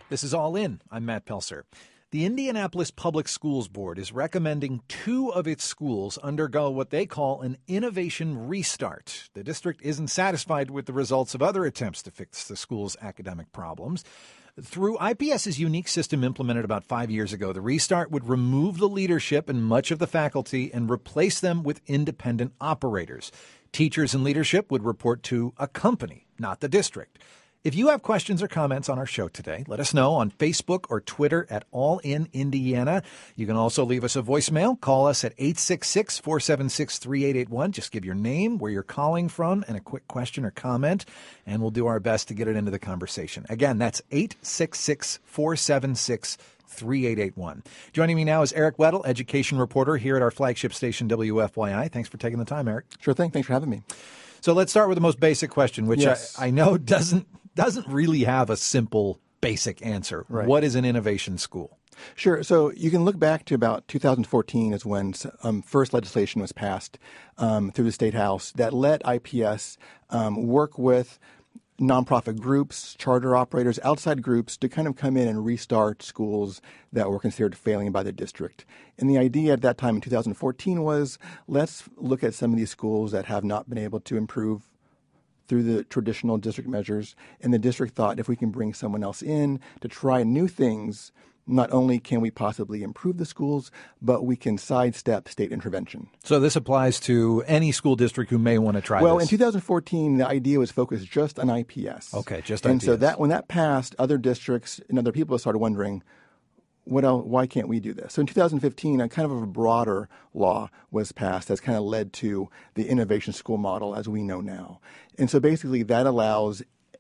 This is All In. I'm Matt Pelser. The Indianapolis Public Schools Board is recommending 2 of its schools undergo what they call an innovation restart. The district isn't satisfied with the results of other attempts to fix the school's academic problems. Through IPS's unique system implemented about 5 years ago, the restart would remove the leadership and much of the faculty and replace them with independent operators. Teachers and leadership would report to a company, not the district. If you have questions or comments on our show today, let us know on Facebook or Twitter at All In Indiana. You can also leave us a voicemail. Call us at 866-476-3881. Just give your name, where you're calling from, and a quick question or comment, and we'll do our best to get it into the conversation. Again, that's 866-476-3881. Joining me now is Eric Weddle, education reporter here at our flagship station, WFYI. Thanks for taking the time, Eric. Sure thing. Thanks for having me. So let's start with the most basic question, which yes. I know doesn't really have a simple, basic answer. Right. What is an innovation school? Sure. So you can look back to about 2014 is when first legislation was passed through the State House that let IPS work with nonprofit groups, charter operators, outside groups to kind of come in and restart schools that were considered failing by the district. And the idea at that time in 2014 was, let's look at some of these schools that have not been able to improve through the traditional district measures. And the district thought, if we can bring someone else in to try new things, not only can we possibly improve the schools, but we can sidestep state intervention. So this applies to any school district who may want to try Well, this. in 2014, the idea was focused just on IPS. Okay, just and IPS. so when that passed, other districts and other people started wondering, what else, why can't we do this? So in 2015, a kind of a broader law was passed that's kind of led to the innovation school model as we know now. And so basically that allows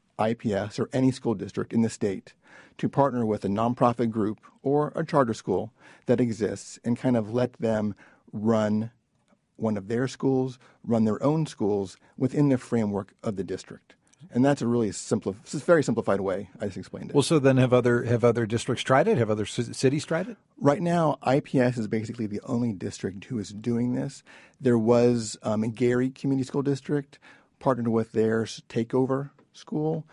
IPS or any school district in the state to partner with a nonprofit group or a charter school that exists and kind of let them run one of their schools, run their own schools within the framework of the district. And that's a really very simplified way I just explained it. Well, so then have other districts tried it? Have other cities tried it? Right now, IPS is basically the only district who is doing this. There was Gary Community School District partnered with their takeover school,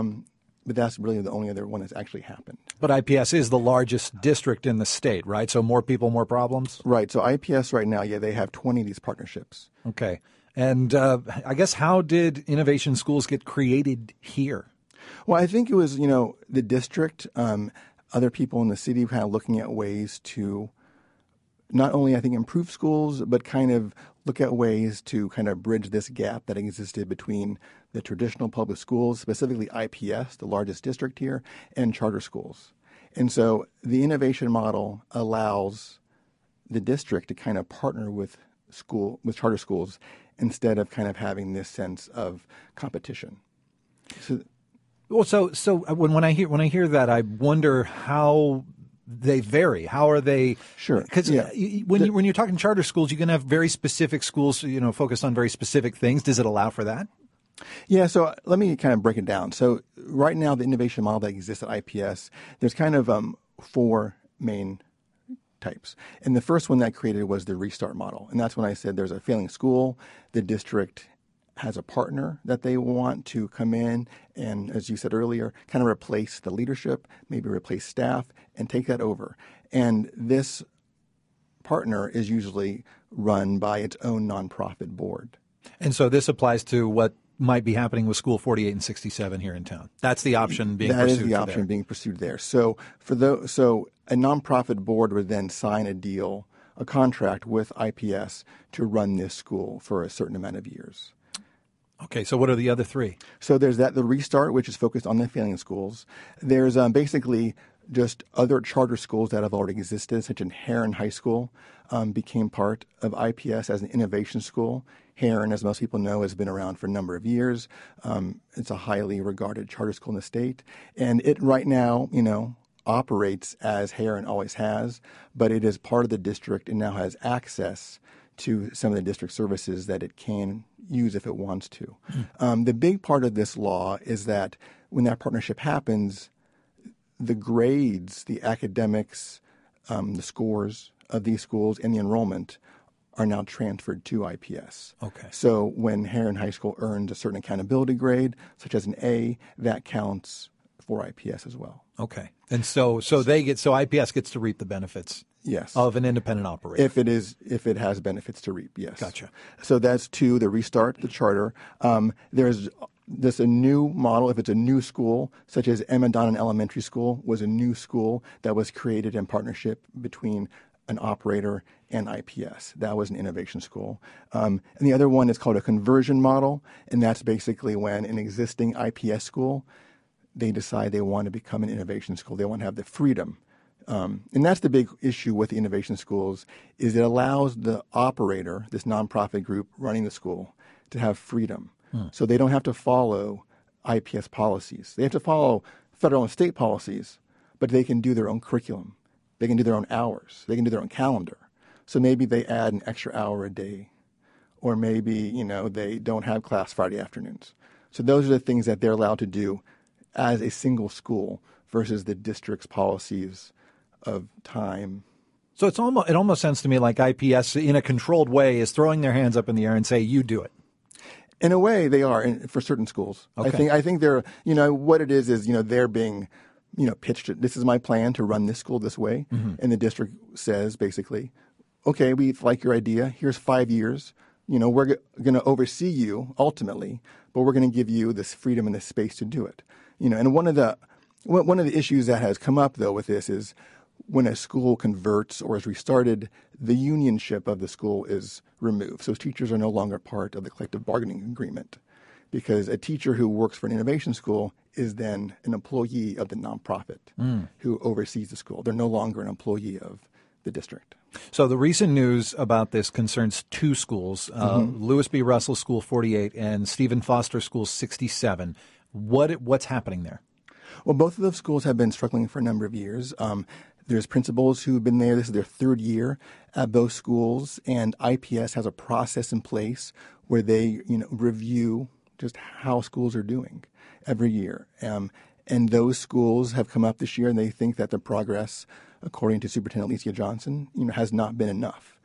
but that's really the only other one that's actually happened. But IPS is the largest district in the state, right? So more people, more problems? Right. So IPS right now, they have 20 of these partnerships. Okay. And I guess how did innovation schools get created here? Well, I think it was, the district, other people in the city kind of looking at ways to not only, I think, improve schools, but kind of look at ways to kind of bridge this gap that existed between the traditional public schools, specifically IPS, the largest district here, and charter schools. And so the innovation model allows the district to kind of partner with charter schools instead of kind of having this sense of competition. So when I hear that, I wonder how they vary. How are they? Sure. Because when you're talking charter schools, you can have very specific schools, focused on very specific things. Does it allow for that? Yeah. So let me kind of break it down. So right now, the innovation model that exists at IPS, there's kind of 4 main types. And the first one that created was the restart model. And that's when I said there's a failing school, the district has a partner that they want to come in and, as you said earlier, kind of replace the leadership, maybe replace staff, and take that over. And this partner is usually run by its own nonprofit board. And so this applies to what might be happening with School 48 and 67 here in town. That's the option being pursued. That is the option being pursued there. So a nonprofit board would then sign a contract with IPS to run this school for a certain amount of years. Okay, so what are the other 3? So there's the restart, which is focused on the failing schools. There's basically just other charter schools that have already existed, such as Heron High School became part of IPS as an innovation school. Heron, as most people know, has been around for a number of years. It's a highly regarded charter school in the state. And it right now, operates as Heron always has, but it is part of the district and now has access to some of the district services that it can use if it wants to. The big part of this law is that when that partnership happens, the grades, the academics, the scores of these schools and the enrollment are now transferred to IPS. Okay. So when Heron High School earns a certain accountability grade, such as an A, that counts for IPS as well. Okay. And so IPS gets to reap the benefits. Yes. Of an independent operator. If it has benefits to reap, yes. Gotcha. So that's two, the restart, the charter. There's a new model. If it's a new school, such as Emma Donnan Elementary School was a new school that was created in partnership between an operator and IPS. That was an innovation school. And the other one is called a conversion model, and that's basically when an existing IPS school, they decide they want to become an innovation school. They want to have the freedom. And that's the big issue with the innovation schools, is it allows the operator, this nonprofit group running the school, to have freedom. So they don't have to follow IPS policies. They have to follow federal and state policies, but they can do their own curriculum. They can do their own hours. They can do their own calendar. So maybe they add an extra hour a day, or maybe, they don't have class Friday afternoons. So those are the things that they're allowed to do as a single school versus the district's policies of time. So it almost sounds to me like IPS, in a controlled way, is throwing their hands up in the air and say, "You do it." In a way, they are for certain schools. Okay. I think they're what it is they're being pitched. This is my plan to run this school this way, and the district says basically, "Okay, we like your idea. Here's 5 years. We're going to oversee you ultimately, but we're going to give you this freedom and this space to do it." And one of the issues that has come up though with this is, when a school converts or is restarted, the unionship of the school is removed. So teachers are no longer part of the collective bargaining agreement, because a teacher who works for an innovation school is then an employee of the nonprofit who oversees the school. They're no longer an employee of the district. So the recent news about this concerns two schools, Lewis B. Russell School 48 and Stephen Foster School 67. What's happening there? Well, both of those schools have been struggling for a number of years. There's principals who've been there. This is their third year at both schools, and IPS has a process in place where they, review just how schools are doing every year. And those schools have come up this year, and they think that the progress, according to Superintendent Alicia Johnson, has not been enough.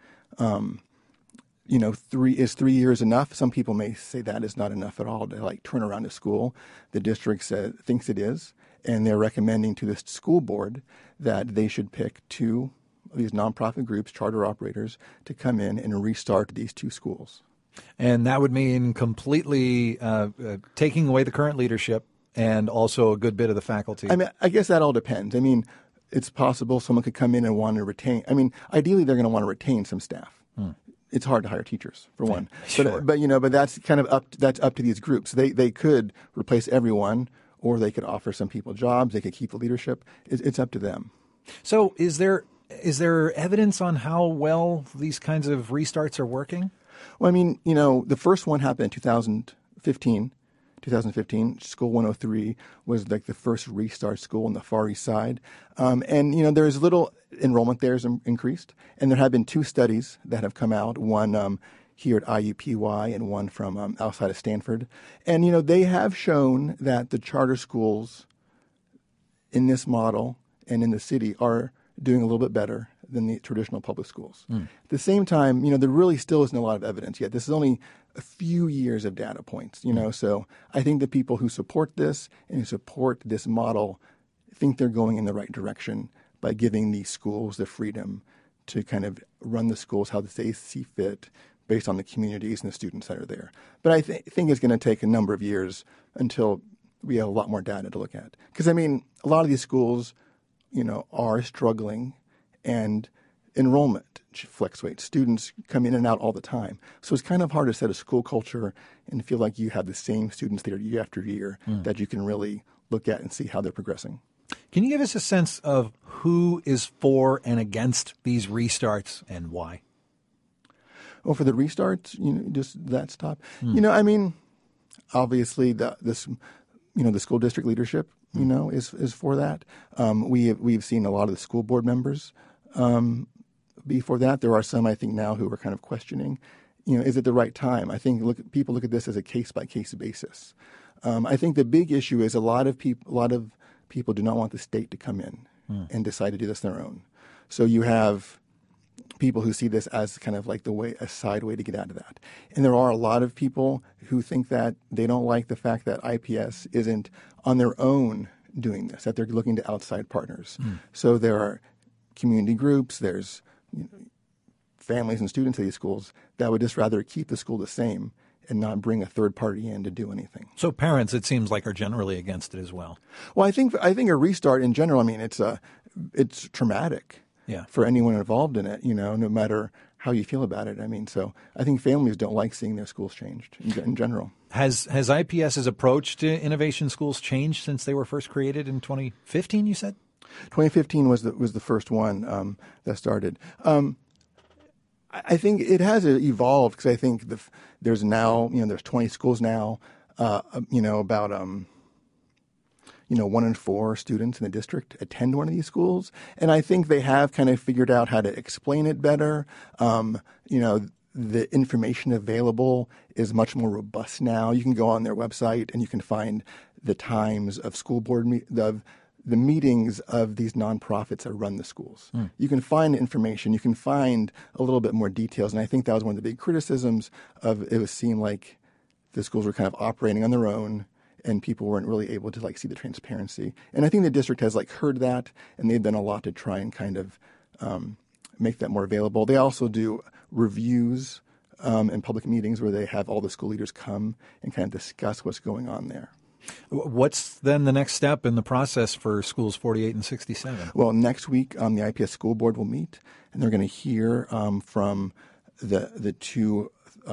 3 years enough? Some people may say that is not enough at all to turn around a school. The district thinks it is, and they're recommending to the school board that they should pick two of these nonprofit groups, charter operators, to come in and restart these two schools. And that would mean completely taking away the current leadership and also a good bit of the faculty. I guess that all depends. It's possible someone could come in and want to retain. Ideally, they're going to want to retain some staff. It's hard to hire teachers, for one. Sure. But that's kind of up to these groups. They could replace everyone, or they could offer some people jobs. They could keep the leadership. It's up to them. So is there evidence on how well these kinds of restarts are working? Well, the first one happened in 2015. 2015, School 103 was the first restart school on the Far East Side. There's little enrollment there has increased. And there have been two studies that have come out, one here at IUPUI and one from outside of Stanford. And, they have shown that the charter schools in this model and in the city are doing a little bit better than the traditional public schools. At the same time, there really still isn't a lot of evidence yet. This is only a few years of data points, So I think the people who support this and who support this model think they're going in the right direction by giving these schools the freedom to kind of run the schools how they see fit based on the communities and the students that are there. But I think it's going to take a number of years until we have a lot more data to look at. Because, a lot of these schools, are struggling, and enrollment fluctuates. Students come in and out all the time. So it's kind of hard to set a school culture and feel like you have the same students there year after year that you can really look at and see how they're progressing. Can you give us a sense of who is for and against these restarts and why? Well, for the restarts, just that stop. Obviously the school district leadership, is for that. We've seen a lot of the school board members be for that. There are some, I think, now who are kind of questioning, is it the right time? I think people look at this as a case-by-case basis. I think the big issue is a lot of people do not want the state to come in and decide to do this on their own. So you have people who see this as kind of like a side way to get out of that. And there are a lot of people who think that they don't like the fact that IPS isn't on their own doing this, that they're looking to outside partners. So there are community groups, there's families and students at these schools that would just rather keep the school the same and not bring a third party in to do anything. So parents, it seems like, are generally against it as well. Well, I think a restart in general, I mean, it's traumatic for anyone involved in it, no matter how you feel about it. I mean, so I think families don't like seeing their schools changed in general. Has IPS's approach to innovation schools changed since they were first created in 2015, you said? 2015 was the first one that started. I think it has evolved because I think there's now, there's 20 schools now, about 1 in 4 students in the district attend one of these schools. And I think they have kind of figured out how to explain it better. The information available is much more robust now. You can go on their website and you can find the times of school board the meetings of these nonprofits that run the schools. You can find information. You can find a little bit more details. And I think that was one of the big criticisms of it. Seemed like the schools were kind of operating on their own and people weren't really able to see the transparency. And I think the district has heard that, and they've done a lot to try and kind of make that more available. They also do reviews and public meetings where they have all the school leaders come and kind of discuss what's going on there. What's then the next step in the process for schools 48 and 67? Well, next week the IPS school board will meet, and they're going to hear from the two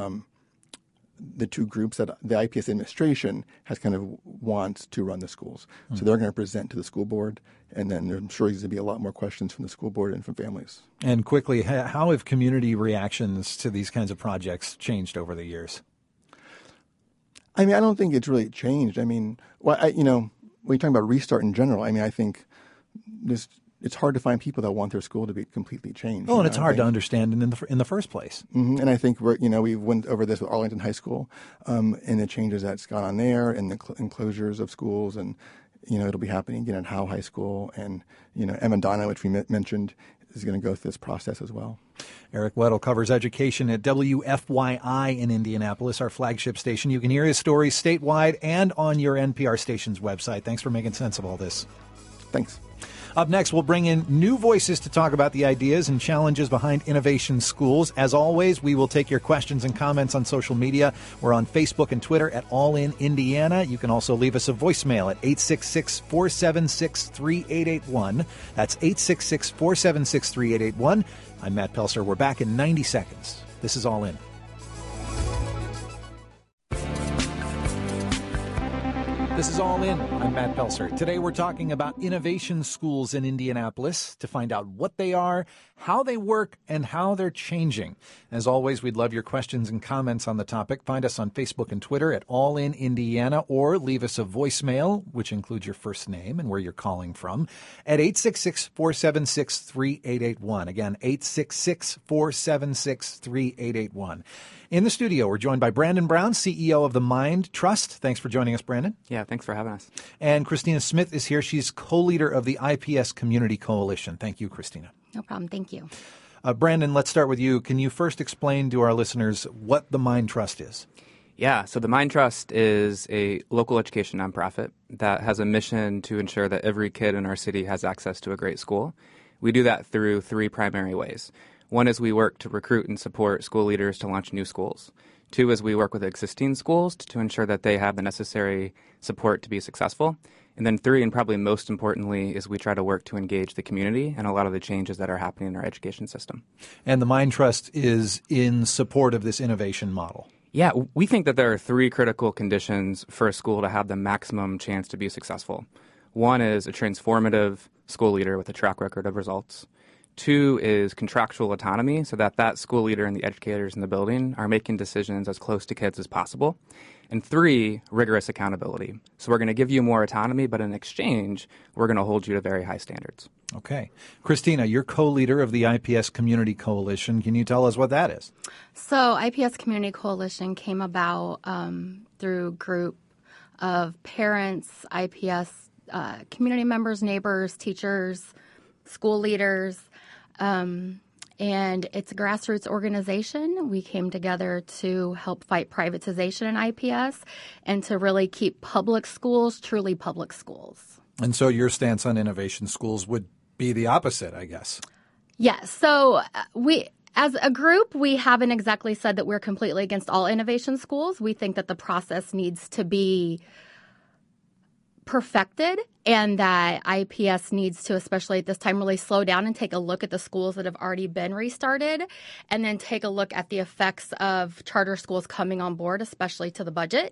groups that the IPS administration has kind of wants to run the schools. So they're going to present to the school board, and then I'm sure there's going to be a lot more questions from the school board and from families. And quickly, how have community reactions to these kinds of projects changed over the years? I mean, I don't think it's really changed. I mean, when you're talking about restart in general, I mean, I think it's hard to find people that want their school to be completely changed. Oh, and it's hard to understand in the first place. Mm-hmm. And I think we went over this with Arlington High School and the changes that's gone on there and the enclosures of schools, and it'll be happening again at Howe High School, and Emmendana, which we mentioned, is going to go through this process as well. Eric Weddle covers education at WFYI in Indianapolis, our flagship station. You can hear his stories statewide and on your NPR station's website. Thanks for making sense of all this. Thanks. Up next, we'll bring in new voices to talk about the ideas and challenges behind innovation schools. As always, we will take your questions and comments on social media. We're on Facebook and Twitter at All In Indiana. You can also leave us a voicemail at 866-476-3881. That's 866-476-3881. I'm Matt Pelser. We're back in 90 seconds. This is All In. This is All In. I'm Matt Pelser. Today we're talking about innovation schools in Indianapolis to find out what they are, how they work, and how they're changing. As always, we'd love your questions and comments on the topic. Find us on Facebook and Twitter at All In Indiana, or leave us a voicemail, which includes your first name and where you're calling from, at 866-476-3881. Again, 866-476-3881. In the studio, we're joined by Brandon Brown, CEO of the Mind Trust. Thanks for joining us, Brandon. Yeah, thanks for having us. And Christina Smith is here. She's co-leader of the IPS Community Coalition. Thank you, Christina. No problem. Thank you. Brandon, let's start with you. Can you first explain to our listeners what the Mind Trust is? Yeah, so the Mind Trust is a local education nonprofit that has a mission to ensure that every kid in our city has access to a great school. We do that through 3 primary ways. One is we work to recruit and support school leaders to launch new schools. 2 is we work with existing schools to ensure that they have the necessary support to be successful. And then 3, and probably most importantly, is we try to work to engage the community and a lot of the changes that are happening in our education system. And the Mind Trust is in support of this innovation model. Yeah, we think that there are 3 critical conditions for a school to have the maximum chance to be successful. 1 is a transformative school leader with a track record of results. 2 is contractual autonomy, so that school leader and the educators in the building are making decisions as close to kids as possible. And 3, rigorous accountability. So we're going to give you more autonomy, but in exchange, we're going to hold you to very high standards. Okay. Christina, you're co-leader of the IPS Community Coalition. Can you tell us what that is? So IPS Community Coalition came about through a group of parents, IPS community members, neighbors, teachers, school leaders, and it's a grassroots organization. We came together to help fight privatization in IPS and to really keep public schools truly public schools. And so your stance on innovation schools would be the opposite, I guess. Yes. So as a group, we haven't exactly said that we're completely against all innovation schools. We think that the process needs to be perfected and that IPS needs to, especially at this time, really slow down and take a look at the schools that have already been restarted and then take a look at the effects of charter schools coming on board, especially to the budget.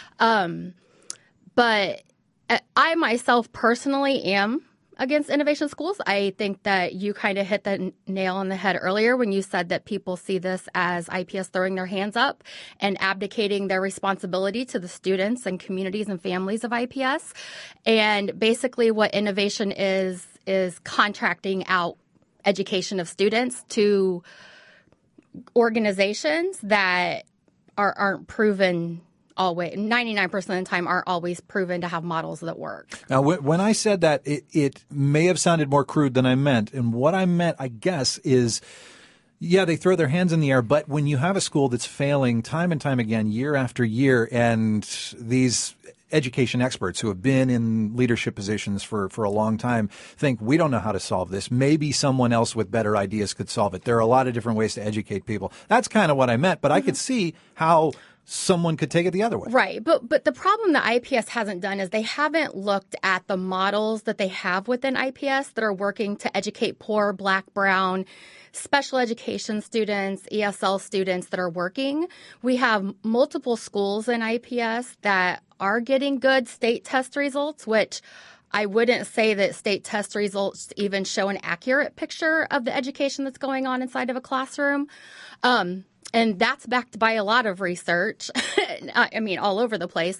But I myself personally am against innovation schools. I think that you kind of hit the nail on the head earlier when you said that people see this as IPS throwing their hands up and abdicating their responsibility to the students and communities and families of IPS. And basically what innovation is contracting out education of students to organizations that aren't proven always, 99% of the time, aren't always proven to have models that work. Now, when I said that, it may have sounded more crude than I meant. And what I meant, I guess, is, yeah, they throw their hands in the air. But when you have a school that's failing time and time again, year after year, and these education experts who have been in leadership positions for a long time think, we don't know how to solve this. Maybe someone else with better ideas could solve it. There are a lot of different ways to educate people. That's kind of what I meant. But I could see how someone could take it the other way. Right. But the problem that IPS hasn't done is they haven't looked at the models that they have within IPS that are working to educate poor, Black, brown, special education students, ESL students that are working. We have multiple schools in IPS that are getting good state test results, which I wouldn't say that state test results even show an accurate picture of the education that's going on inside of a classroom. And that's backed by a lot of research, I mean, all over the place,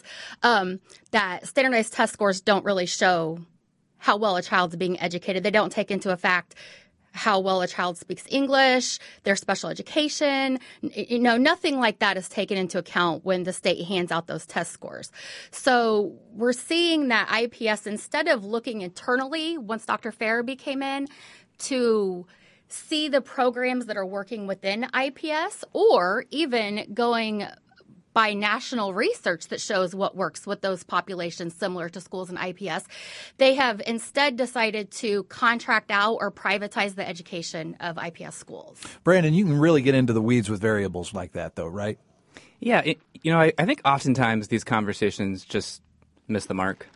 that standardized test scores don't really show how well a child's being educated. They don't take into effect how well a child speaks English, their special education. Nothing like that is taken into account when the state hands out those test scores. So we're seeing that IPS, instead of looking internally, once Dr. Farabee came in, to see the programs that are working within IPS, or even going by national research that shows what works with those populations similar to schools in IPS, they have instead decided to contract out or privatize the education of IPS schools. Brandon, you can really get into the weeds with variables like that, though, right? Yeah. I think oftentimes these conversations just miss the mark.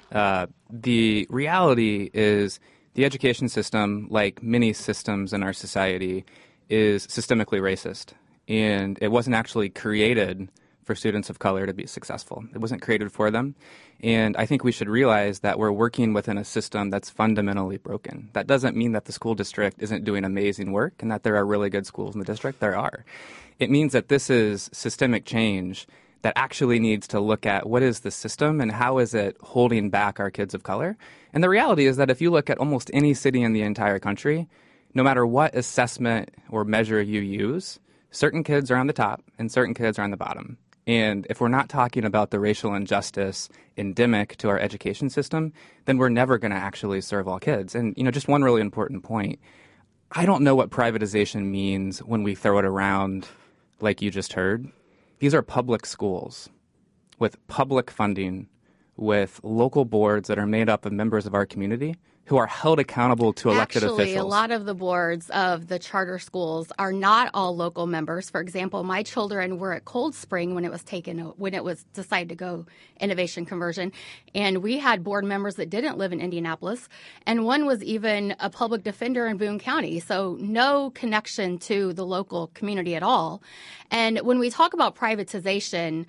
The reality is the education system, like many systems in our society, is systemically racist. And it wasn't actually created for students of color to be successful. It wasn't created for them. And I think we should realize that we're working within a system that's fundamentally broken. That doesn't mean that the school district isn't doing amazing work and that there are really good schools in the district. There are. It means that this is systemic change that actually needs to look at what is the system and how is it holding back our kids of color. And the reality is that if you look at almost any city in the entire country, no matter what assessment or measure you use, certain kids are on the top and certain kids are on the bottom. And if we're not talking about the racial injustice endemic to our education system, then we're never going to actually serve all kids. And, just one really important point. I don't know what privatization means when we throw it around like you just heard. These are public schools with public funding, with local boards that are made up of members of our community who are held accountable to elected officials. Actually, a lot of the boards of the charter schools are not all local members. For example, my children were at Cold Spring when it was decided to go innovation conversion, and we had board members that didn't live in Indianapolis, and one was even a public defender in Boone County, so no connection to the local community at all. And when we talk about privatization,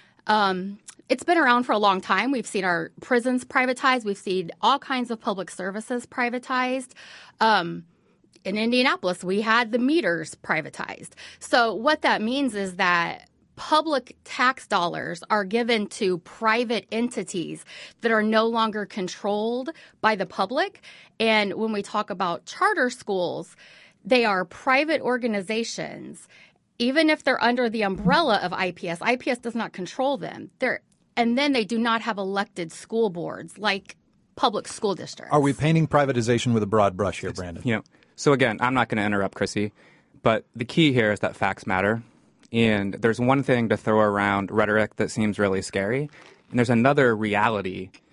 it's been around for a long time. We've seen our prisons privatized. We've seen all kinds of public services privatized. In Indianapolis, we had the meters privatized. So what that means is that public tax dollars are given to private entities that are no longer controlled by the public. And when we talk about charter schools, they are private organizations. Even if they're under the umbrella of IPS, IPS does not control them. And then they do not have elected school boards like public school districts. Are we painting privatization with a broad brush here, Brandon? So again, I'm not going to interrupt Chrissy, but the key here is that facts matter. And there's one thing to throw around rhetoric that seems really scary, and there's another reality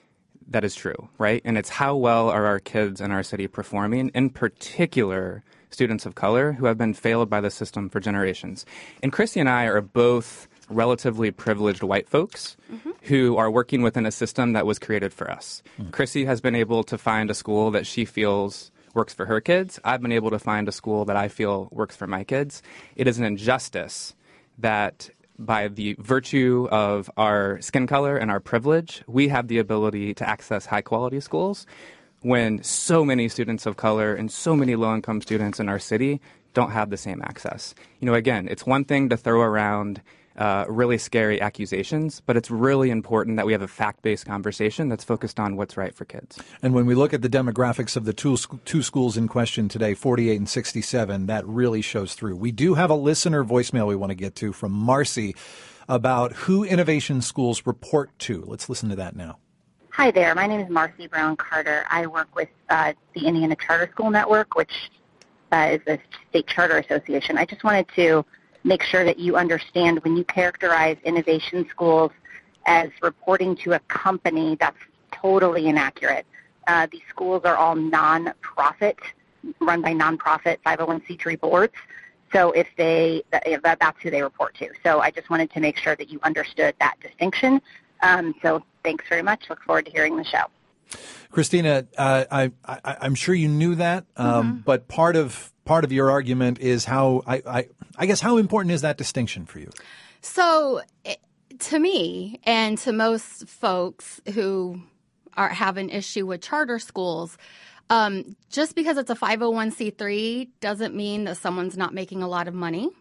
that is true, right? And it's how well are our kids in our city performing, in particular students of color who have been failed by the system for generations. And Christy and I are both relatively privileged white folks who are working within a system that was created for us. Chrissy has been able to find a school that she feels works for her kids. I've been able to find a school that I feel works for my kids. It is an injustice that by the virtue of our skin color and our privilege, we have the ability to access high-quality schools when so many students of color and so many low-income students in our city don't have the same access. Again, it's one thing to throw around really scary accusations, but it's really important that we have a fact-based conversation that's focused on what's right for kids. And when we look at the demographics of the two schools in question today, 48 and 67, that really shows through. We do have a listener voicemail we want to get to from Marcy about who Innovation Schools report to. Let's listen to that now. Hi there. My name is Marcy Brown Carter. I work with the Indiana Charter School Network, which is a state charter association. I just wanted to make sure that you understand when you characterize Innovation Schools as reporting to a company, that's totally inaccurate. These schools are all non-profit, run by non-profit 501c3 boards. So that's who they report to. So I just wanted to make sure that you understood that distinction. So thanks very much. Look forward to hearing the show. Christina, I'm sure you knew that, but part of your argument is how I guess how important is that distinction for you? So to me and to most folks who have an issue with charter schools, just because it's a 501c3 doesn't mean that someone's not making a lot of money.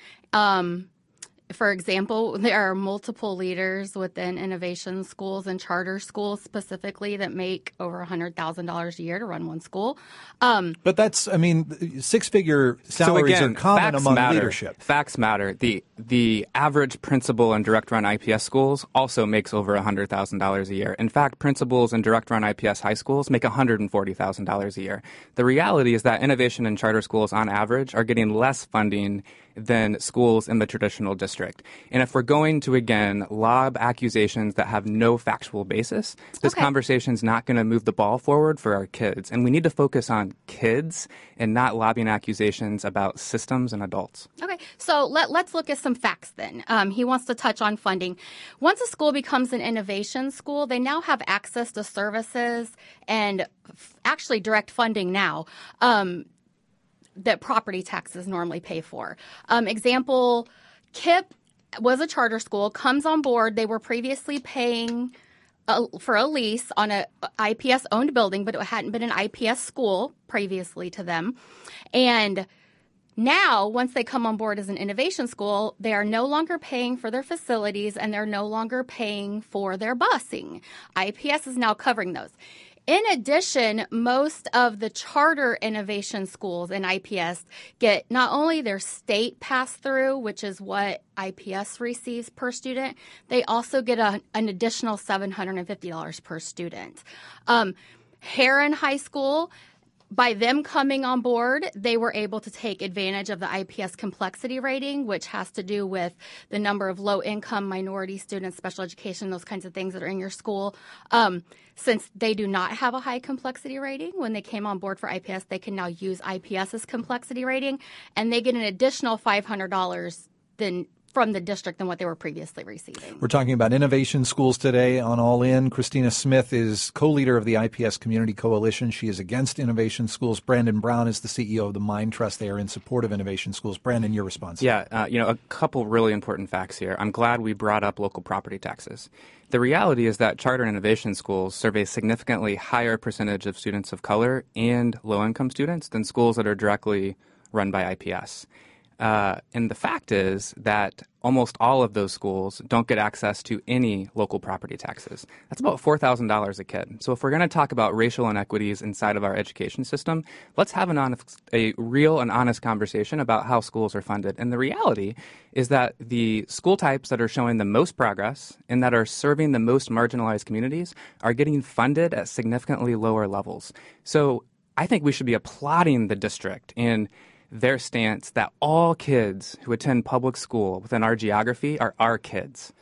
For example, there are multiple leaders within Innovation Schools and charter schools specifically that make over $100,000 a year to run one school. But that's, six-figure salaries are common among leadership. Facts matter. The average principal in direct-run IPS schools also makes over $100,000 a year. In fact, principals in direct-run IPS high schools make $140,000 a year. The reality is that innovation and charter schools, on average, are getting less funding than schools in the traditional district. And if we're going to, again, lob accusations that have no factual basis, this conversation's not going to move the ball forward for our kids. And we need to focus on kids and not lobbing accusations about systems and adults. Okay, so let's look at some facts then. He wants to touch on funding. Once a school becomes an innovation school, they now have access to services and actually direct funding now. That property taxes normally pay for. Example, KIPP was a charter school, comes on board. They were previously paying for a lease on an IPS-owned building, but it hadn't been an IPS school previously to them. And now, once they come on board as an innovation school, they are no longer paying for their facilities and they're no longer paying for their busing. IPS is now covering those. In addition, most of the charter innovation schools in IPS get not only their state pass-through, which is what IPS receives per student, they also get an additional $750 per student. Heron High School, by them coming on board, they were able to take advantage of the IPS complexity rating, which has to do with the number of low-income minority students, special education, those kinds of things that are in your school. Since they do not have a high complexity rating, when they came on board for IPS, they can now use IPS's complexity rating, and they get an additional $500 from the district than what they were previously receiving. We're talking about Innovation Schools today on All In. Christina Smith is co-leader of the IPS Community Coalition. She is against Innovation Schools. Brandon Brown is the CEO of the Mind Trust. They are in support of Innovation Schools. Brandon, your response? Yeah, a couple really important facts here. I'm glad we brought up local property taxes. The reality is that charter innovation schools serve a significantly higher percentage of students of color and low-income students than schools that are directly run by IPS. And the fact is that almost all of those schools don't get access to any local property taxes. That's about $4,000 a kid. So if we're going to talk about racial inequities inside of our education system, let's have a real and honest conversation about how schools are funded. And the reality is that the school types that are showing the most progress and that are serving the most marginalized communities are getting funded at significantly lower levels. So I think we should be applauding the district in their stance that all kids who attend public school within our geography are our kids.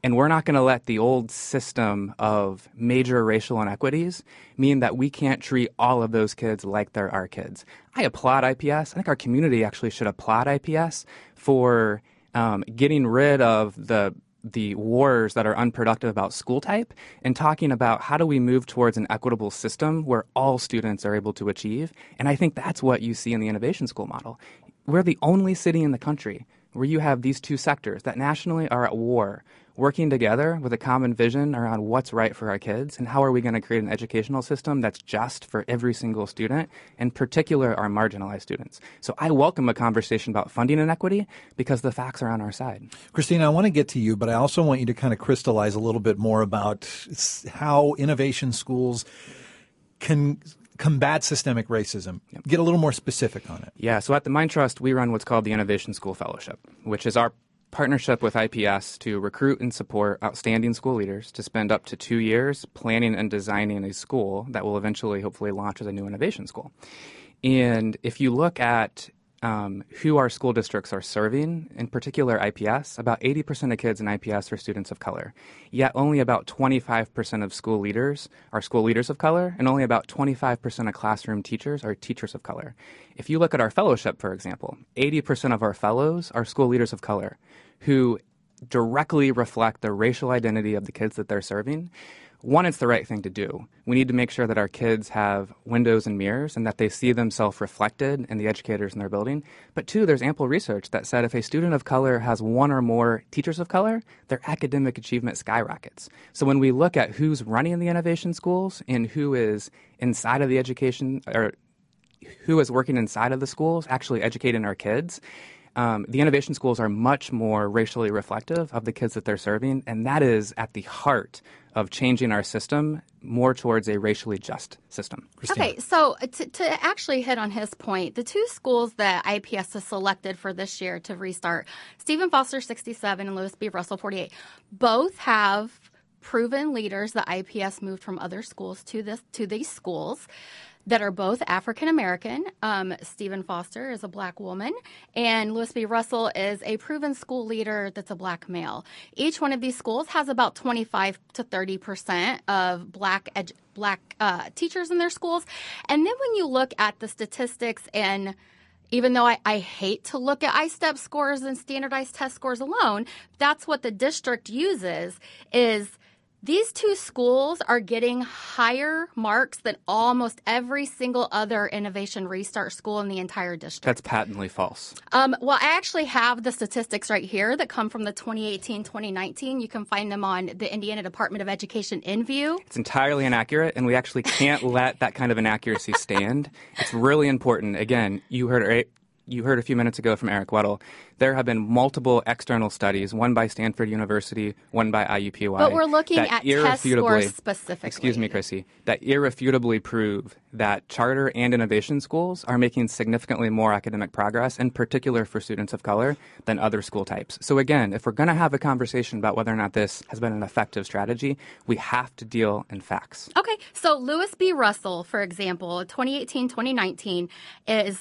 And we're not going to let the old system of major racial inequities mean that we can't treat all of those kids like they're our kids. I applaud IPS. I think our community actually should applaud IPS for getting rid of the wars that are unproductive about school type and talking about how do we move towards an equitable system where all students are able to achieve. And I think that's what you see in the Innovation School model. We're the only city in the country where you have these two sectors that nationally are at war, working together with a common vision around what's right for our kids and how are we going to create an educational system that's just for every single student, in particular our marginalized students. So I welcome a conversation about funding inequity because the facts are on our side. Christina, I want to get to you, but I also want you to kind of crystallize a little bit more about how innovation schools can combat systemic racism. Yep. Get a little more specific on it. Yeah, so at the Mind Trust, we run what's called the Innovation School Fellowship, which is our partnership with IPS to recruit and support outstanding school leaders to spend up to 2 years planning and designing a school that will eventually hopefully launch as a new innovation school. And if you look at who our school districts are serving, in particular IPS, about 80% of kids in IPS are students of color. Yet only about 25% of school leaders are school leaders of color, and only about 25% of classroom teachers are teachers of color. If you look at our fellowship, for example, 80% of our fellows are school leaders of color who directly reflect the racial identity of the kids that they're serving. One, it's the right thing to do. We need to make sure that our kids have windows and mirrors and that they see themselves reflected in the educators in their building. But two, there's ample research that said if a student of color has one or more teachers of color, their academic achievement skyrockets. So when we look at who's running the innovation schools and who is inside of the education or who is working inside of the schools, actually educating our kids, the innovation schools are much more racially reflective of the kids that they're serving, and that is at the heart of changing our system more towards a racially just system. Christina. Okay, so to actually hit on his point, the two schools that IPS has selected for this year to restart, Stephen Foster 67 and Lewis B. Russell 48, both have proven leaders that IPS moved from other schools to these schools that are both African American. Stephen Foster is a black woman, and Lewis B. Russell is a proven school leader that's a black male. Each one of these schools has about 25 to 30% of black teachers in their schools. And then when you look at the statistics, and even though I hate to look at ISTEP scores and standardized test scores alone, that's what the district uses is these two schools are getting higher marks than almost every single other Innovation Restart school in the entire district. That's patently false. Well, I actually have the statistics right here that come from the 2018-2019. You can find them on the Indiana Department of Education InView. It's entirely inaccurate, and we actually can't let that kind of inaccuracy stand. It's really important. Again, you heard a few minutes ago from Eric Weddle. There have been multiple external studies, one by Stanford University, one by IUPUI. But we're looking at test scores specifically. Excuse me, Chrissy. That irrefutably prove that charter and innovation schools are making significantly more academic progress, in particular for students of color, than other school types. So again, if we're going to have a conversation about whether or not this has been an effective strategy, we have to deal in facts. Okay, so Lewis B. Russell, for example, 2018-2019 is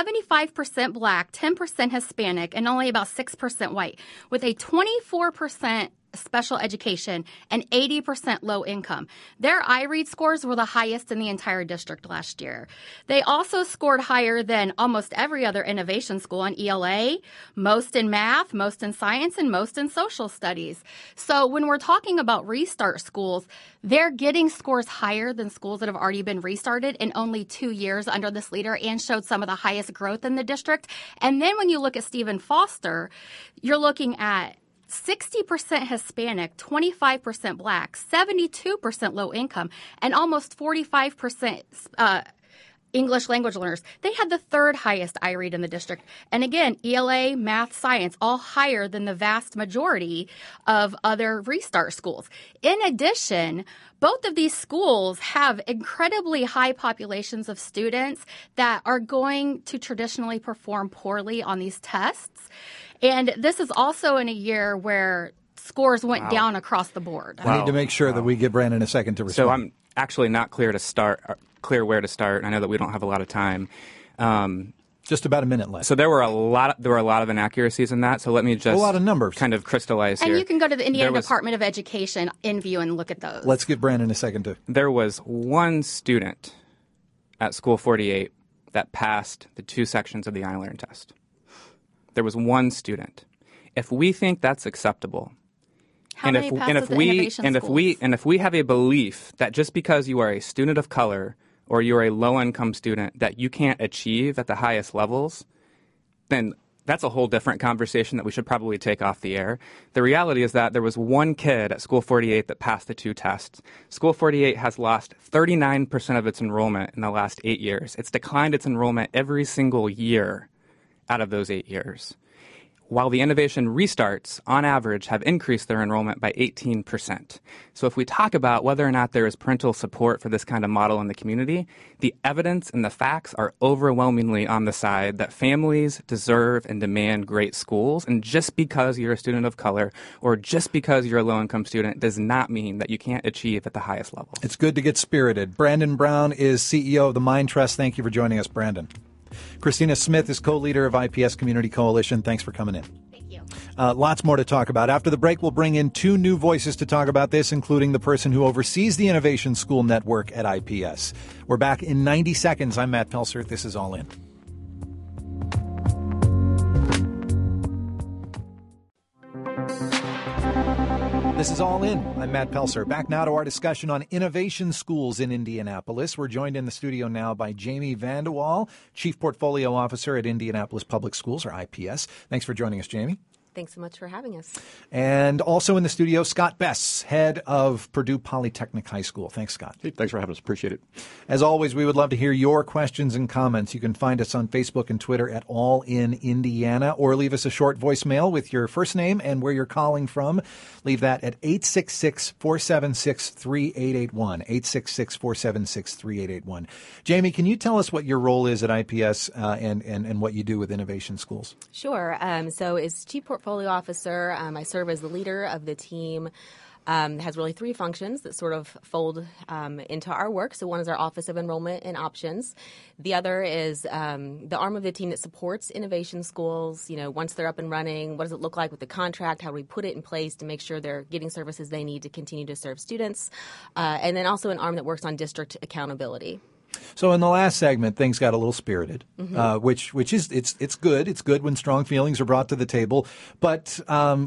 75% black, 10% Hispanic, and only about 6% white, with a 24% special education and 80% low income. Their iRead scores were the highest in the entire district last year. They also scored higher than almost every other innovation school on ELA, most in math, most in science, and most in social studies. So when we're talking about restart schools, they're getting scores higher than schools that have already been restarted in only 2 years under this leader and showed some of the highest growth in the district. And then when you look at Stephen Foster, you're looking at 60% Hispanic, 25% black, 72% low income, and almost 45% English language learners. They had the third highest iRead in the district. And again, ELA, math, science, all higher than the vast majority of other restart schools. In addition, both of these schools have incredibly high populations of students that are going to traditionally perform poorly on these tests. And this is also in a year where scores went down across the board. I need to make sure that we give Brandon a second to respond. So I'm actually not clear where to start. I know that we don't have a lot of time. Just about a minute left. So there were a lot of inaccuracies in that. So let me just a lot of numbers kind of crystallize and here. You can go to the Indiana Department of Education InView and look at those. Let's give Brandon a second to. There was one student at School 48 that passed the 2 sections of the iLearn test. There was one student. If we think that's acceptable, and if we have a belief that just because you are a student of color or you're a low-income student that you can't achieve at the highest levels, then that's a whole different conversation that we should probably take off the air. The reality is that there was one kid at School 48 that passed the 2 tests. School 48 has lost 39% of its enrollment in the last 8 years. It's declined its enrollment every single year out of those 8 years, while the innovation restarts, on average, have increased their enrollment by 18%. So if we talk about whether or not there is parental support for this kind of model in the community, the evidence and the facts are overwhelmingly on the side that families deserve and demand great schools. And just because you're a student of color or just because you're a low-income student does not mean that you can't achieve at the highest level. It's good to get spirited. Brandon Brown is CEO of the Mind Trust. Thank you for joining us, Brandon. Christina Smith is co-leader of IPS Community Coalition. Thanks for coming in. Thank you. Lots more to talk about. After the break, we'll bring in 2 new voices to talk about this, including the person who oversees the Innovation School Network at IPS. We're back in 90 seconds. I'm Matt Pelser. This is All In. This is All In. I'm Matt Pelser. Back now to our discussion on innovation schools in Indianapolis. We're joined in the studio now by Jamie Vandewaal, Chief Portfolio Officer at Indianapolis Public Schools, or IPS. Thanks for joining us, Jamie. Thanks so much for having us. And also in the studio, Scott Bess, head of Purdue Polytechnic High School. Thanks, Scott. Hey, thanks for having us. Appreciate it. As always, we would love to hear your questions and comments. You can find us on Facebook and Twitter at All In Indiana, or leave us a short voicemail with your first name and where you're calling from. Leave that at 866-476-3881, 866-476-3881. Jamie, can you tell us what your role is at IPS and what you do with innovation schools? Sure. So as Chief Portfolio Officer, I serve as the leader of the team. Has really 3 functions that sort of fold into our work. So one is our Office of Enrollment and Options. The other is the arm of the team that supports innovation schools. You know, once they're up and running, what does it look like with the contract? How do we put it in place to make sure they're getting services they need to continue to serve students? And then also an arm that works on district accountability. So in the last segment, things got a little spirited, which is it's good. It's good when strong feelings are brought to the table. But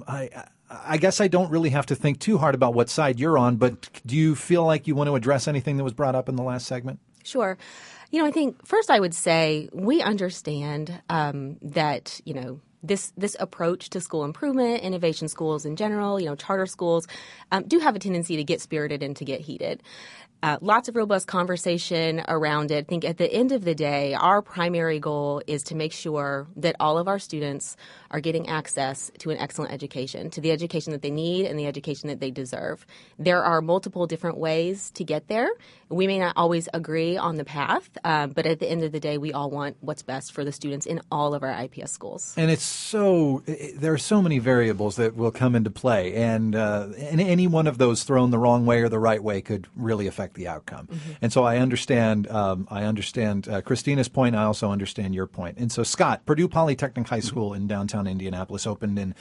I guess I don't really have to think too hard about what side you're on. But do you feel like you want to address anything that was brought up in the last segment? Sure. You know, I think first I would say we understand that, you know, this approach to school improvement, innovation schools in general, you know, charter schools do have a tendency to get spirited and to get heated. Lots of robust conversation around it. I think at the end of the day, our primary goal is to make sure that all of our students are getting access to an excellent education, to the education that they need and the education that they deserve. There are multiple different ways to get there. We may not always agree on the path, but at the end of the day, we all want what's best for the students in all of our IPS schools. And there are so many variables that will come into play, and any one of those thrown the wrong way or the right way could really affect the outcome. And so I understand Christina's point. I also understand your point. And so, Scott, Purdue Polytechnic High School in downtown Indianapolis opened in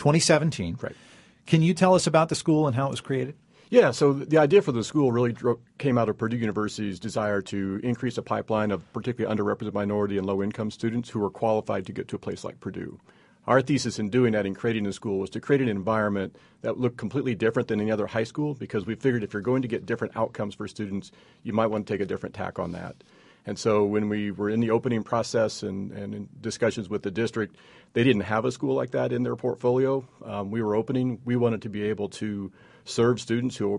2017. Right. Can you tell us about the school and how it was created? Yeah, so the idea for the school really came out of Purdue University's desire to increase a pipeline of particularly underrepresented minority and low-income students who are qualified to get to a place like Purdue. Our thesis in doing that, in creating the school, was to create an environment that looked completely different than any other high school, because we figured if you're going to get different outcomes for students, you might want to take a different tack on that. And so when we were in the opening process and in discussions with the district, they didn't have a school like that in their portfolio. We were opening. We wanted to be able to serve students who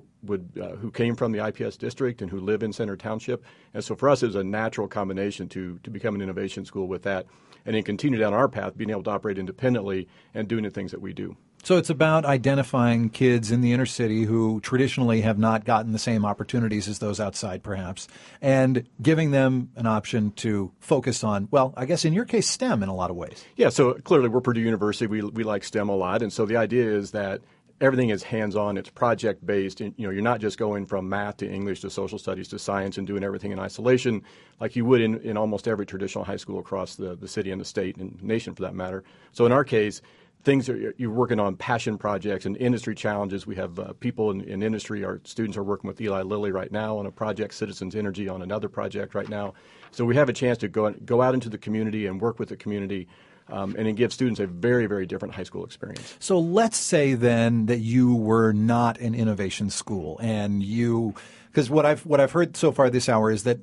came from the IPS district and who live in Center Township. And so for us, it was a natural combination to become an innovation school with that, and then continue down our path, being able to operate independently and doing the things that we do. So it's about identifying kids in the inner city who traditionally have not gotten the same opportunities as those outside, perhaps, and giving them an option to focus on, well, I guess in your case, STEM in a lot of ways. Yeah, so clearly we're Purdue University. We like STEM a lot. And so the idea is that everything is hands-on. It's project-based. And, you're not just going from math to English to social studies to science and doing everything in isolation like you would in almost every traditional high school across the city and the state and nation, for that matter. So in our case, you're working on passion projects and industry challenges. We have people in industry. Our students are working with Eli Lilly right now on a project, Citizens Energy on another project right now. So we have a chance to go out into the community and work with the community, and it gives students a very, very different high school experience. So let's say then that you were not an innovation school, and because what I've heard so far this hour is that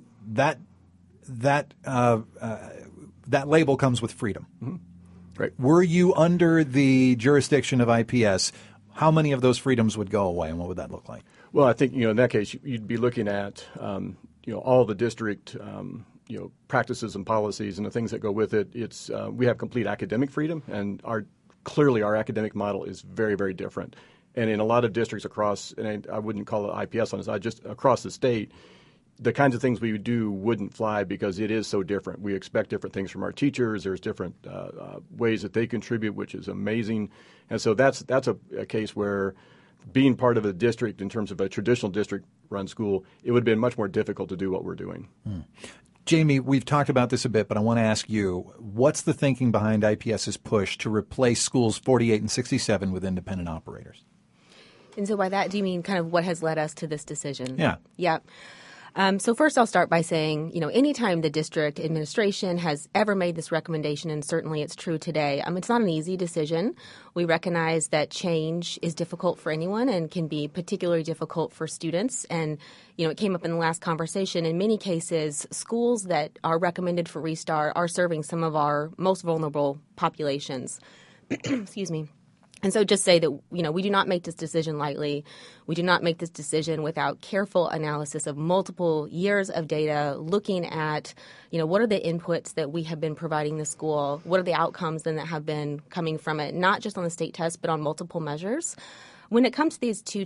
label comes with freedom. Mm-hmm. Right. Were you under the jurisdiction of IPS, how many of those freedoms would go away, and what would that look like? Well, I think in that case you'd be looking at all the district practices and policies and the things that go with it. It's we have complete academic freedom, and clearly our academic model is very, very different. And in a lot of districts across, and I wouldn't call it IPS on this side, just across the state, the kinds of things we would do wouldn't fly because it is so different. We expect different things from our teachers. There's different ways that they contribute, which is amazing. And so that's a case where being part of a district in terms of a traditional district-run school, it would have been much more difficult to do what we're doing. Jamie, we've talked about this a bit, but I want to ask you, what's the thinking behind IPS's push to replace schools 48 and 67 with independent operators? And so by that, do you mean kind of what has led us to this decision? Yeah. Yeah. So first I'll start by saying, anytime the district administration has ever made this recommendation, and certainly it's true today, it's not an easy decision. We recognize that change is difficult for anyone and can be particularly difficult for students. And, it came up in the last conversation. In many cases, schools that are recommended for Restart are serving some of our most vulnerable populations. Excuse me. And so just say that, we do not make this decision lightly. We do not make this decision without careful analysis of multiple years of data, looking at, what are the inputs that we have been providing the school? What are the outcomes then that have been coming from it, not just on the state test, but on multiple measures? When it comes to these two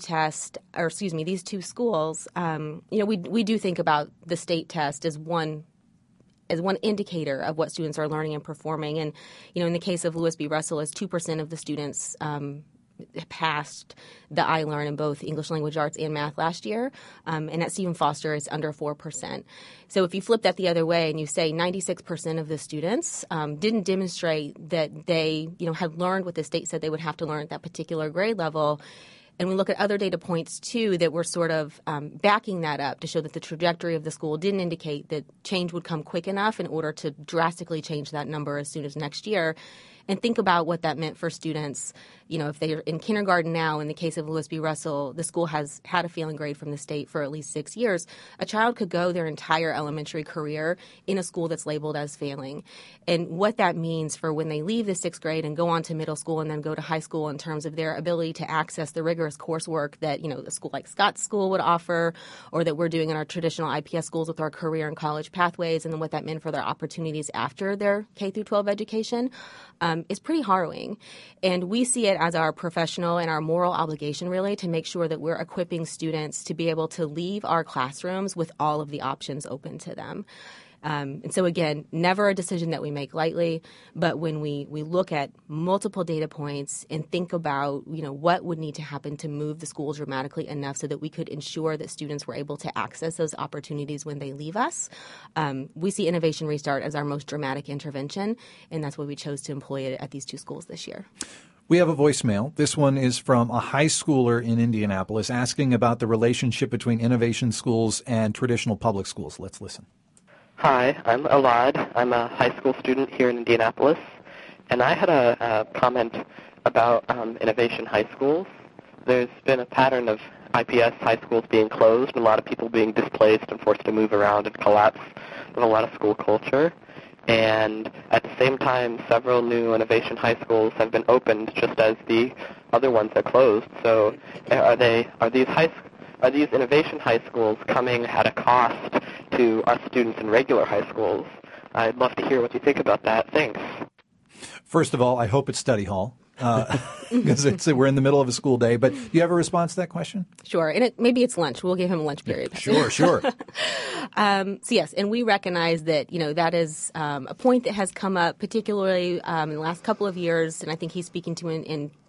schools, we do think about the state test as one indicator of what students are learning and performing. And, in the case of Lewis B. Russell, as 2% of the students passed the iLearn in both English language arts and math last year. And at Stephen Foster, it's under 4%. So if you flip that the other way and you say 96% of the students didn't demonstrate that they, had learned what the state said they would have to learn at that particular grade level, and we look at other data points, too, that were sort of backing that up to show that the trajectory of the school didn't indicate that change would come quick enough in order to drastically change that number as soon as next year. And think about what that meant for students. If they're in kindergarten now, in the case of Lewis B. Russell, the school has had a failing grade from the state for at least 6 years. A child could go their entire elementary career in a school that's labeled as failing. And what that means for when they leave the 6th grade and go on to middle school and then go to high school in terms of their ability to access the rigorous coursework that, a school like Scott's School would offer, or that we're doing in our traditional IPS schools with our career and college pathways, and then what that meant for their opportunities after their K-12 education, is pretty harrowing. And we see it as our professional and our moral obligation, really, to make sure that we're equipping students to be able to leave our classrooms with all of the options open to them. And so, again, never a decision that we make lightly, but when we look at multiple data points and think about, what would need to happen to move the school dramatically enough so that we could ensure that students were able to access those opportunities when they leave us, we see Innovation Restart as our most dramatic intervention, and that's why we chose to employ it at these two schools this year. We have a voicemail. This one is from a high schooler in Indianapolis asking about the relationship between innovation schools and traditional public schools. Let's listen. Hi, I'm Elad. I'm a high school student here in Indianapolis, and I had a comment about innovation high schools. There's been a pattern of IPS high schools being closed and a lot of people being displaced and forced to move around and collapse with a lot of school culture. And at the same time, several new innovation high schools have been opened just as the other ones that closed. So are these innovation high schools coming at a cost to our students in regular high schools? I'd love to hear what you think about that. Thanks. First of all, I hope it's study hall because we're in the middle of a school day. But do you have a response to that question? Sure. And maybe it's lunch. We'll give him a lunch period. Sure. So yes, and we recognize that, that is a point that has come up particularly in the last couple of years, and I think he's speaking to in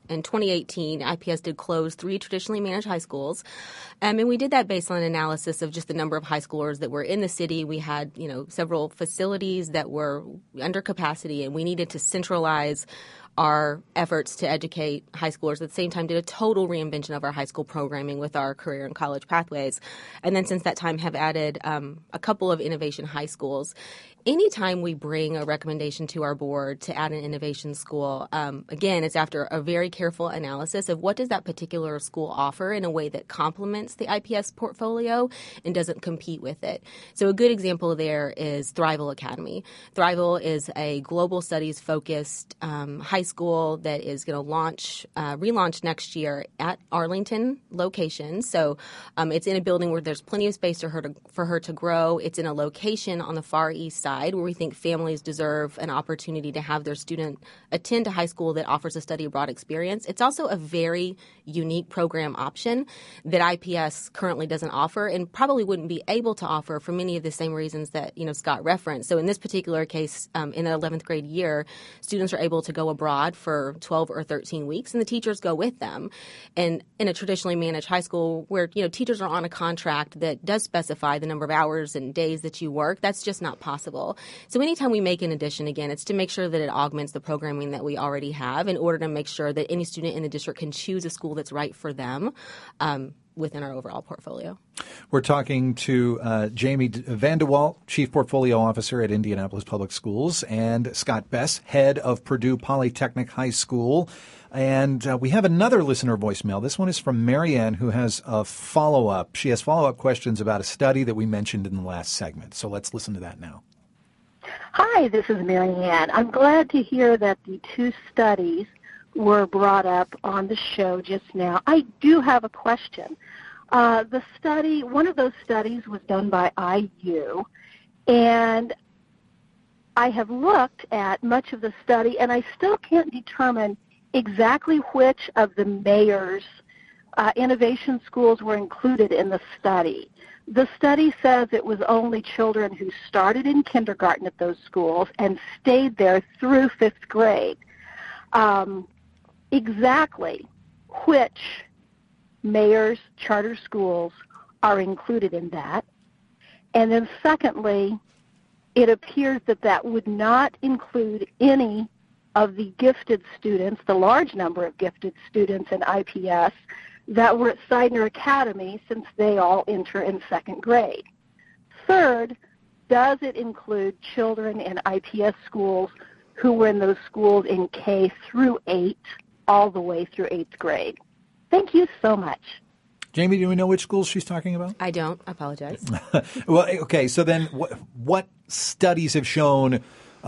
in 2018, IPS did close 3 traditionally managed high schools. And we did that based on an analysis of just the number of high schoolers that were in the city. We had, several facilities that were under capacity, and we needed to centralize our efforts to educate high schoolers. At the same time, did a total reinvention of our high school programming with our career and college pathways. And then since that time have added a couple of innovation high schools. Anytime we bring a recommendation to our board to add an innovation school, again, it's after a very careful analysis of what does that particular school offer in a way that complements the IPS portfolio and doesn't compete with it. So a good example there is Thrival Academy. Thrival is a global studies focused high school that is going to relaunch next year at Arlington location. So it's in a building where there's plenty of space for her to grow. It's in a location on the far east side where we think families deserve an opportunity to have their student attend a high school that offers a study abroad experience. It's also a very unique program option that IPS currently doesn't offer and probably wouldn't be able to offer for many of the same reasons that Scott referenced. So in this particular case, in the 11th grade year, students are able to go abroad for 12 or 13 weeks, and the teachers go with them. And in a traditionally managed high school where teachers are on a contract that does specify the number of hours and days that you work, that's just not possible. So anytime we make an addition, again, it's to make sure that it augments the programming that we already have in order to make sure that any student in the district can choose a school that's right for them within our overall portfolio. We're talking to Jamie Vandewaal, Chief Portfolio Officer at Indianapolis Public Schools, and Scott Bess, Head of Purdue Polytechnic High School. And we have another listener voicemail. This one is from Marianne, who has a follow-up. She has follow-up questions about a study that we mentioned in the last segment. So let's listen to that now. Hi, this is Marianne. I'm glad to hear that the 2 studies were brought up on the show just now. I do have a question. One of those studies was done by IU, and I have looked at much of the study, and I still can't determine exactly which of the mayor's innovation schools were included in the study. The study says it was only children who started in kindergarten at those schools and stayed there through 5th grade. Exactly which mayor's charter schools are included in that? And then secondly, it appears that would not include any of the gifted students, the large number of gifted students in IPS that were at Seidner Academy, since they all enter in 2nd grade. Third, does it include children in IPS schools who were in those schools in K through 8, all the way through 8th grade? Thank you so much. Jamie, do we know which schools she's talking about? I don't. I apologize. Well, okay. So then what studies have shown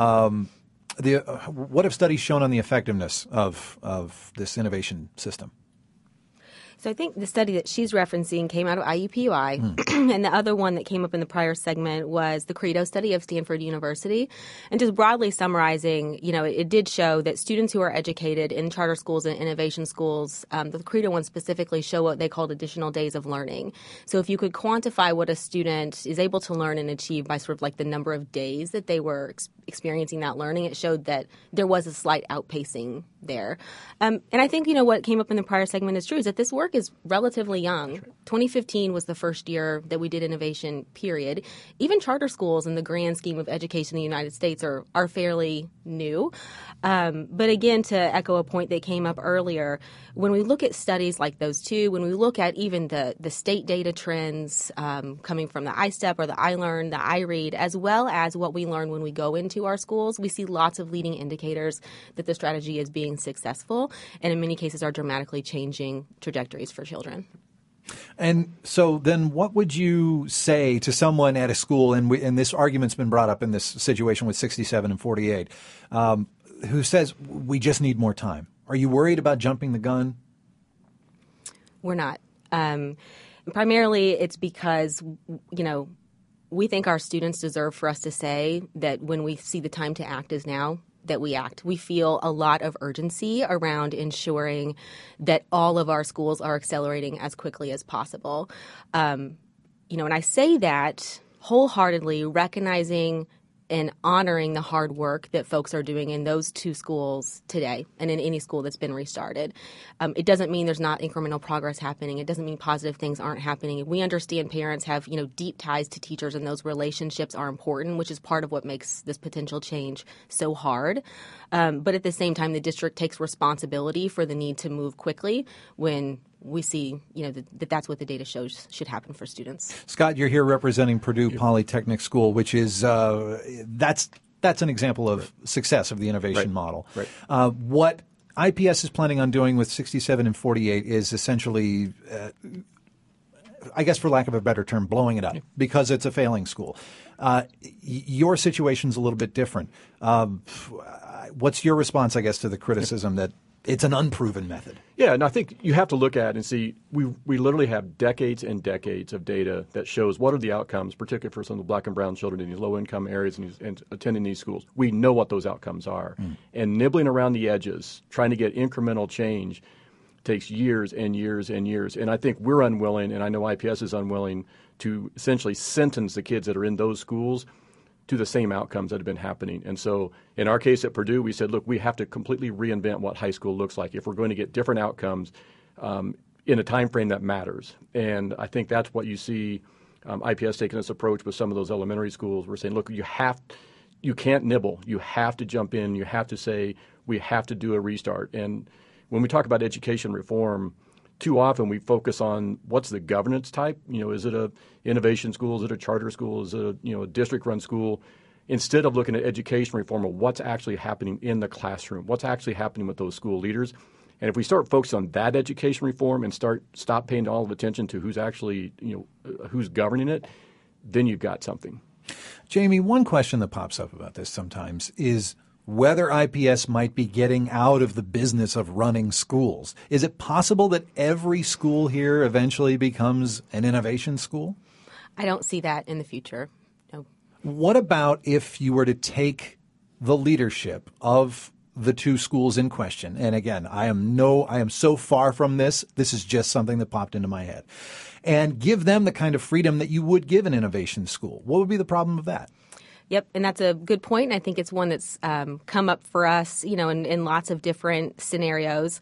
what have studies shown on the effectiveness of this innovation system? So I think the study that she's referencing came out of IUPUI, and the other one that came up in the prior segment was the Credo study of Stanford University. And just broadly summarizing, it did show that students who are educated in charter schools and innovation schools, the Credo one specifically, show what they called additional days of learning. So if you could quantify what a student is able to learn and achieve by sort of like the number of days that they were experiencing that learning, it showed that there was a slight outpacing there. And I think, what came up in the prior segment is true, is that this work is relatively young. 2015 was the first year that we did innovation, period. Even charter schools in the grand scheme of education in the United States are fairly new. But again, to echo a point that came up earlier, when we look at studies like those 2, when we look at even the state data trends coming from the iStep or the iLearn, the iRead, as well as what we learn when we go into our schools, we see lots of leading indicators that the strategy is being successful, and in many cases are dramatically changing trajectories for children. And so then what would you say to someone at a school, and this argument's been brought up in this situation with 67 and 48, who says we just need more time? Are you worried about jumping the gun? We're not. Primarily it's because, we think our students deserve for us to say that when we see the time to act is now, that we act. We feel a lot of urgency around ensuring that all of our schools are accelerating as quickly as possible. And I say that wholeheartedly recognizing in honoring the hard work that folks are doing in those two schools today and in any school that's been restarted. It doesn't mean there's not incremental progress happening. It doesn't mean positive things aren't happening. We understand parents have, deep ties to teachers, and those relationships are important, which is part of what makes this potential change so hard. But at the same time, the district takes responsibility for the need to move quickly when we see, that's what the data shows should happen for students. Scott, you're here representing Purdue Polytechnic School, which is that's an example of success of the innovation model. Right. What IPS is planning on doing with 67 and 48 is essentially, I guess for lack of a better term, blowing it up because it's a failing school. Your situation's a little bit different. What's your response, I guess, to the criticism that it's an unproven method? Yeah, and I think you have to look at and see we literally have decades and decades of data that shows what are the outcomes, particularly for some of the black and brown children in these low-income areas and attending these schools. We know what those outcomes are. And nibbling around the edges, trying to get incremental change takes years and years and years. And I think we're unwilling, and I know IPS is unwilling, to essentially sentence the kids that are in those schools to the same outcomes that have been happening. And so in our case at Purdue, we said, look, we have to completely reinvent what high school looks like if we're going to get different outcomes in a time frame that matters. And I think that's what you see IPS taking this approach with some of those elementary schools. We're saying, look, you can't nibble. You have to jump in. You have to say, we have to do a restart. And when we talk about education reform, too often we focus on what's the governance type. Is it a innovation school? Is it a charter school? Is it a district-run school? Instead of looking at education reform of what's actually happening in the classroom, what's actually happening with those school leaders. And if we start focusing on that education reform and stop paying all of attention to who's actually, who's governing it, then you've got something. Jamie, one question that pops up about this sometimes is whether IPS might be getting out of the business of running schools. Is it possible that every school here eventually becomes an innovation school? I don't see that in the future. No. What about if you were to take the leadership of the two schools in question? And again, I am so far from this. This is just something that popped into my head. And give them the kind of freedom that you would give an innovation school. What would be the problem of that? Yep, and that's a good point, and I think it's one that's come up for us, in lots of different scenarios.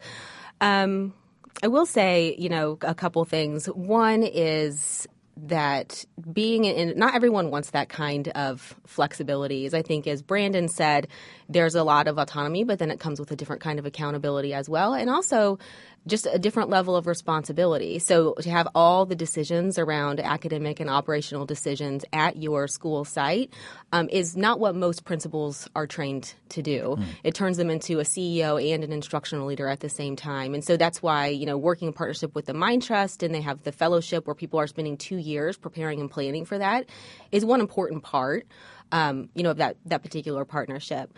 I will say, a couple things. One is that being in, not everyone wants that kind of flexibility. As I think, as Brandon said, there's a lot of autonomy, but then it comes with a different kind of accountability as well, and also just a different level of responsibility. So to have all the decisions around academic and operational decisions at your school site is not what most principals are trained to do. It turns them into a CEO and an instructional leader at the same time. And so that's why, working in partnership with the Mind Trust, and they have the fellowship where people are spending 2 years preparing and planning for that, is one important part, of that particular partnership.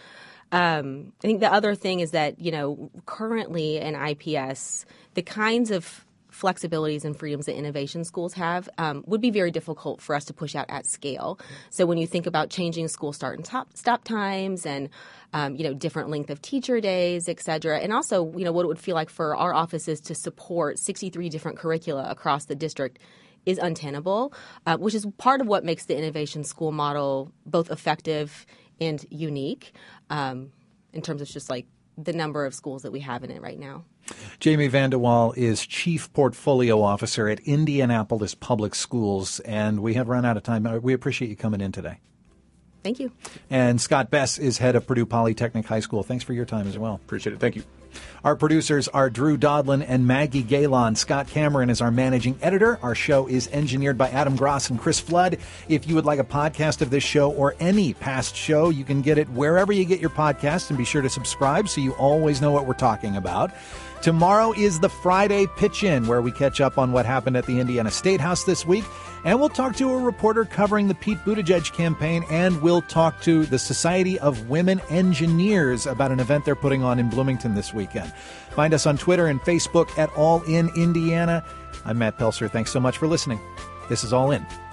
I think the other thing is that, currently in IPS, the kinds of flexibilities and freedoms that innovation schools have would be very difficult for us to push out at scale. So when you think about changing school start and stop times and, different length of teacher days, et cetera, and also, what it would feel like for our offices to support 63 different curricula across the district is untenable, which is part of what makes the innovation school model both effective and unique in terms of just like the number of schools that we have in it right now. Jamie Vander Wal is Chief Portfolio Officer at Indianapolis Public Schools, and we have run out of time. We appreciate you coming in today. Thank you. And Scott Bess is head of Purdue Polytechnic High School. Thanks for your time as well. Appreciate it. Thank you. Our producers are Drew Dodlin and Maggie Galen. Scott Cameron is our managing editor. Our show is engineered by Adam Gross and Chris Flood. If you would like a podcast of this show or any past show, you can get it wherever you get your podcasts, and be sure to subscribe so you always know what we're talking about. Tomorrow is the Friday Pitch-In, where we catch up on what happened at the Indiana State House this week. And we'll talk to a reporter covering the Pete Buttigieg campaign, and we'll talk to the Society of Women Engineers about an event they're putting on in Bloomington this weekend. Find us on Twitter and Facebook at All In Indiana. I'm Matt Pelser. Thanks so much for listening. This is All In.